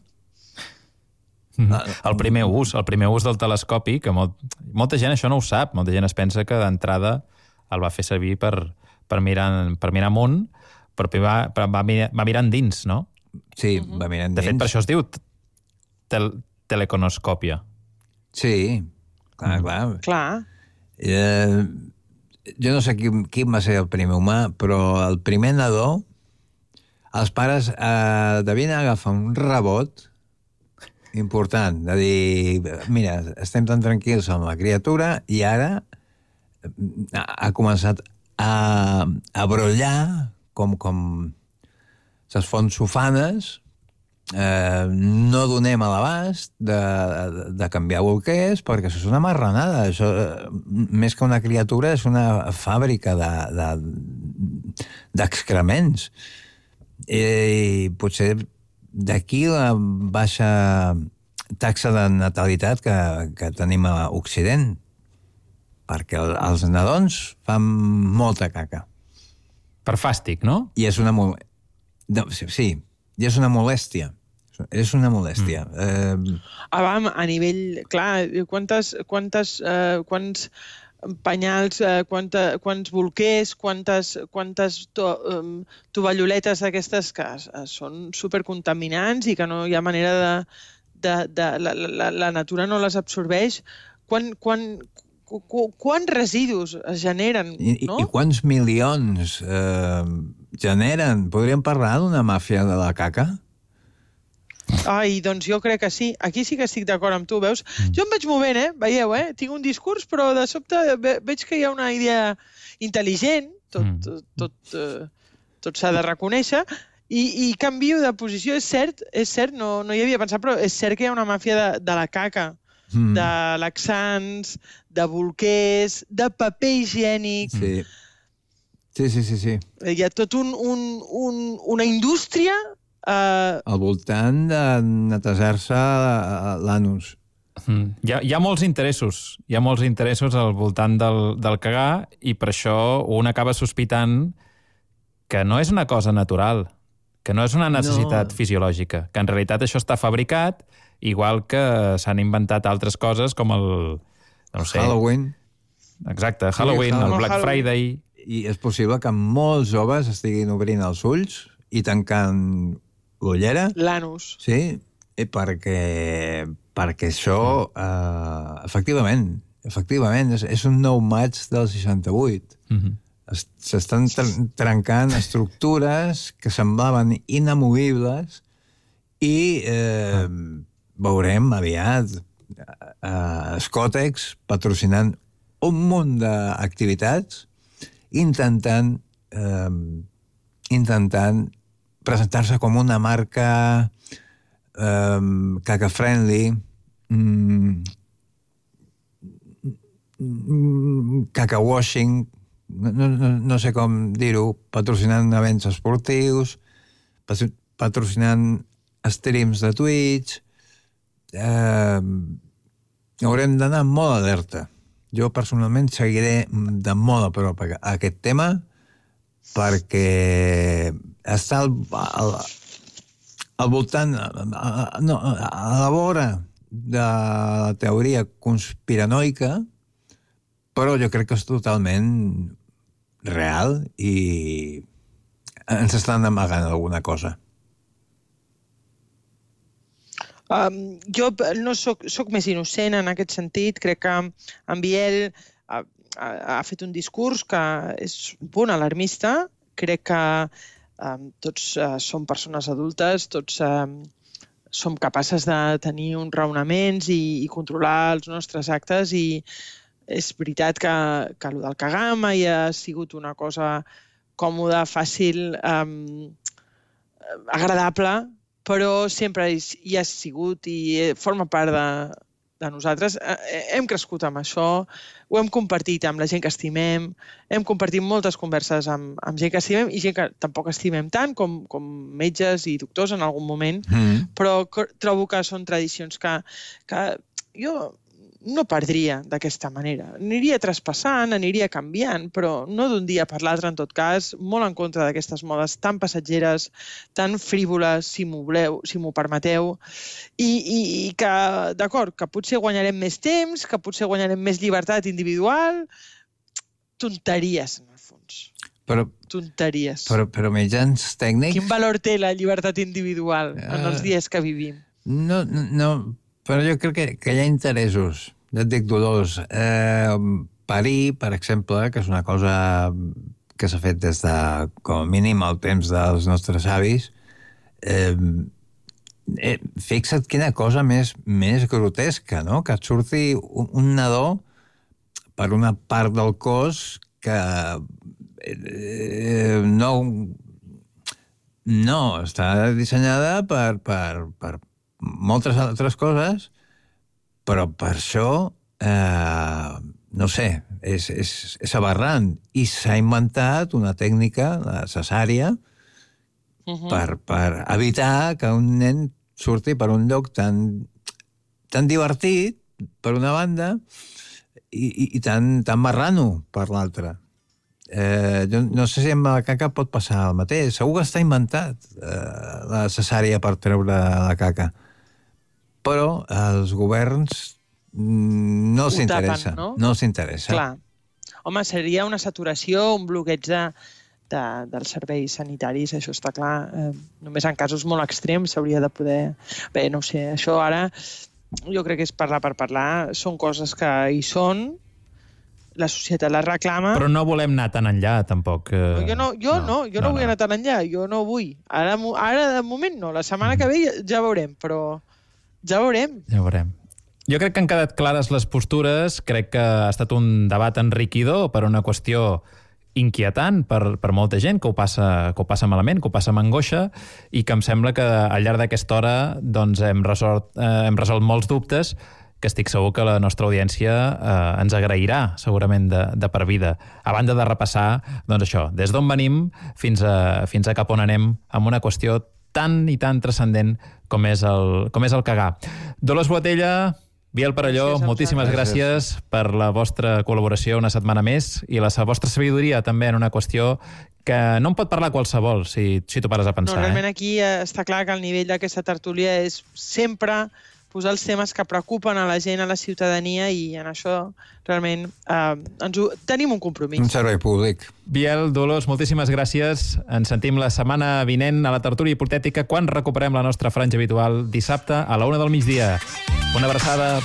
El primer ús, el primer ús del telescopi, que molt, molta gent això no ho sap, molta gent es pensa que d'entrada el va fer servir per, per, mirar, per mirar amunt, però va, va, mirar, va mirar endins, no? Sí, va mirar endins. De fet, per això es diu tel teleconoscòpia. Sí, clar, Mm. clar. Clar. Eh, jo no sé quin, quin va ser el primer humà, però el primer nadó, els pares eh, devien agafar un rebot important, de dir, mira, estem tan tranquils amb la criatura i ara ha, ha començat a, a brollar com, com les fonts sofanes, eh, no donem a l'abast de, de, de canviar bolquers perquè això és una marranada. Això, més que una criatura, és una fàbrica d'excrements. De, de, I potser d'aquí la baixa taxa de natalitat que, que tenim a Occident, perquè el, els nadons fan molta caca. Per fàstic, no? I és una... No, sí, i és una molèstia. És una molèstia. Mm. Eh... Ah, va, a nivell... Clar, quantes, quantes, eh, quants penyals, eh, quanta, quants bolquers, quantes, quantes to, um, tovalloletes d'aquestes que eh, són supercontaminants i que no hi ha manera de... de, de la, la, la natura no les absorbeix. Quan, quan, qu quants residus es generen, I, no? I quants milions eh, generen? Podríem parlar d'una màfia de la caca? Ai, doncs jo crec que sí. Aquí sí que estic d'acord amb tu, veus? Mm. Jo em vaig movent, eh? Veieu, eh? Tinc un discurs, però de sobte ve veig que hi ha una idea intel·ligent, tot, mm. tot, tot, eh, tot s'ha de reconèixer, i, i canvio de posició. És cert, és cert, no, no hi havia pensat, però és cert que hi ha una màfia de, de la caca, mm. de laxants, de bolquers, de paper higiènic... Sí. Sí, sí, sí, sí. Hi ha tot un, un, un, una indústria... Uh... al voltant de netejar-se l'anus. Mm. Hi, ha, hi ha molts interessos. Hi ha molts interessos al voltant del, del cagar i per això un acaba sospitant que no és una cosa natural, que no és una necessitat no. fisiològica, que en realitat això està fabricat, igual que s'han inventat altres coses com el... No sé, Halloween. Exacte, Halloween, sí, el Black Halloween. Friday... I és possible que molts joves estiguin obrint els ulls i tancant l'ullera. L'anus. Sí, perquè, perquè això, eh, efectivament, efectivament, és, és un nou maig del seixanta-vuit. Mm-hmm. S'estan trencant estructures que semblaven inamovibles i eh, veurem aviat eh, Scotex patrocinant un munt d'activitats intentant eh, intentant presentar-se com una marca eh, caca-friendly, mm, caca-washing, no, no, no sé com dir-ho, patrocinant events esportius, patrocinant streams de Twitch. Eh, haurem d'anar molt alerta. Jo personalment seguiré de molt a prop aquest tema perquè està al, al, al voltant, a, no, a la vora de la teoria conspiranoica, però jo crec que és totalment real i ens estan amagant alguna cosa. Um, jo no soc, soc més innocent en aquest sentit. Crec que en Biel ha, ha, ha fet un discurs que és un punt alarmista. Crec que um, tots uh, som persones adultes, tots uh, som capaces de tenir uns raonaments i, i controlar els nostres actes, i és veritat que, que el del cagar mai ha sigut una cosa còmoda, fàcil, um, agradable, però sempre hi ha sigut i forma part de, de nosaltres. Hem crescut amb això, ho hem compartit amb la gent que estimem, hem compartit moltes converses amb, amb gent que estimem i gent que tampoc estimem tant, com, com metges i doctors en algun moment, mm. però trobo que són tradicions que, que jo no perdria d'aquesta manera. Aniria traspassant, aniria canviant, però no d'un dia per l'altre, en tot cas, molt en contra d'aquestes modes tan passatgeres, tan frívoles, si m'ho voleu, si m'ho permeteu, i, i, i que, d'acord, que potser guanyarem més temps, que potser guanyarem més llibertat individual, tonteries, en el fons. Però, tonteries. Però, però mitjans tècnics... Quin valor té la llibertat individual en els dies que vivim? No, no, però jo crec que, que hi ha interessos. Ja et dic, Dolors, eh, parir, per exemple, que és una cosa que s'ha fet des de, com a mínim, el temps dels nostres avis, eh, eh, fixa't quina cosa més, més grotesca, no? Que et surti un, un nadó per una part del cos que eh, no, no està dissenyada per, per, per moltes altres coses, però per això, eh, no sé, és, és, és aberrant. I s'ha inventat una tècnica, la cesària, uh-huh. per, per evitar que un nen surti per un lloc tan, tan divertit, per una banda, i, i, i tan, tan marrano per l'altra. Eh, jo no sé si amb la caca pot passar el mateix. Segur que està inventat eh, la cesària per treure la caca. Però els governs no els interessa. no? No els interessa. Clar. Home, seria una saturació, un bloqueig de, de, dels serveis sanitaris, això està clar. Eh, només en casos molt extrems s'hauria de poder... Bé, no ho sé, això ara jo crec que és parlar per parlar. Són coses que hi són, la societat les reclama... Però no volem anar tan enllà, tampoc. No, jo no, jo no, no, jo no, no vull no. anar tan enllà, jo no vull. Ara, ara de moment no, la setmana que ve ja veurem, però... Ja veurem. Ja veurem. Jo crec que han quedat clares les postures, crec que ha estat un debat enriquidor per una qüestió inquietant per, per molta gent que ho, passa, que ho passa malament, que ho passa amb angoixa, i que em sembla que al llarg d'aquesta hora doncs, hem, resolt, eh, hem resolt molts dubtes que estic segur que la nostra audiència eh, ens agrairà, segurament, de, de per vida. A banda de repassar, doncs això, des d'on venim fins a, fins a cap on anem amb una qüestió tan i tan transcendent com és el, com és el cagar. Dolors Boatella, Biel Perelló, gràcies, moltíssimes gràcies. gràcies per la vostra col·laboració una setmana més i la vostra sabidoria també en una qüestió que no en pot parlar qualsevol, si, si t'ho pares a pensar. No, realment eh? aquí està clar que el nivell d'aquesta tertúlia és sempre posar els temes que preocupen a la gent, a la ciutadania, i en això realment eh, ens ho, tenim un compromís. Un servei públic. Biel, Dolors, moltíssimes gràcies. Ens sentim la setmana vinent a la tertúlia hipotètica quan recuperem la nostra franja habitual dissabte a la una del migdia. Una abraçada.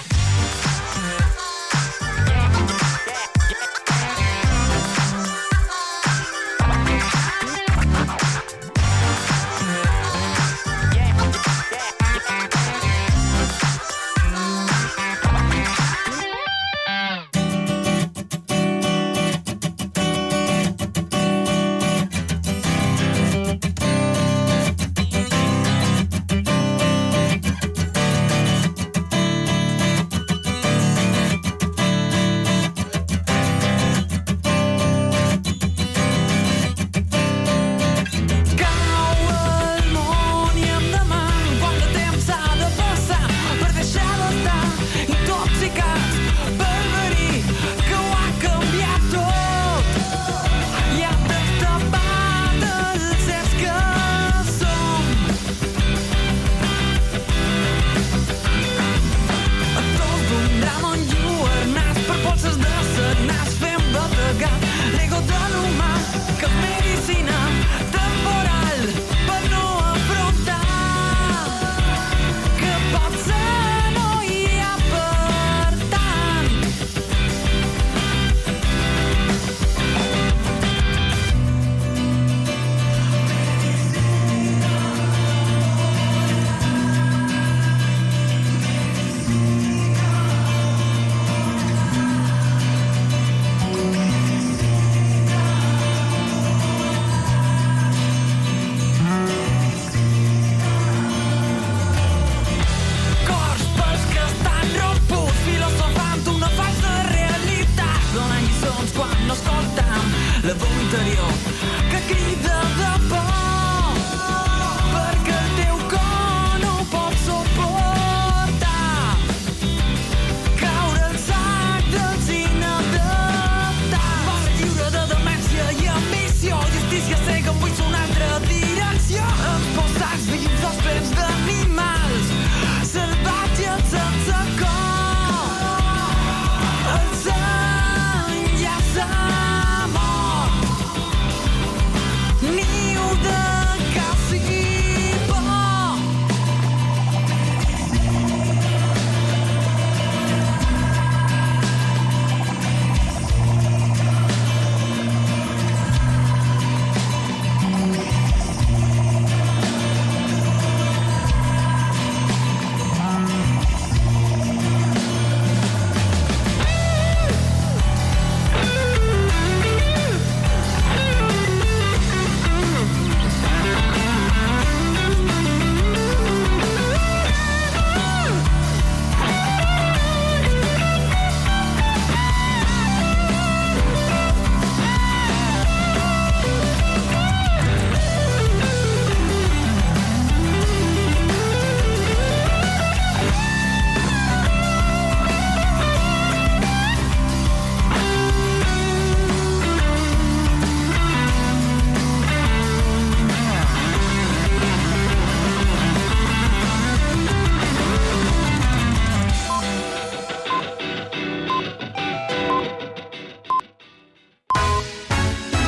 la veu interior